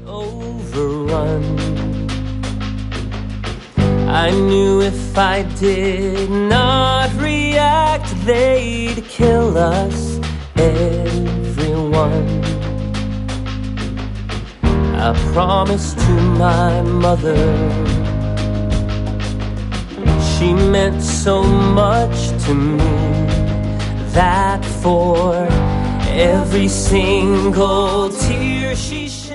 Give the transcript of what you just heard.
overrun. I knew if I did not react, they'd kill us, everyone. I promised to my mother, she meant so much to me, that for every single tear she shed,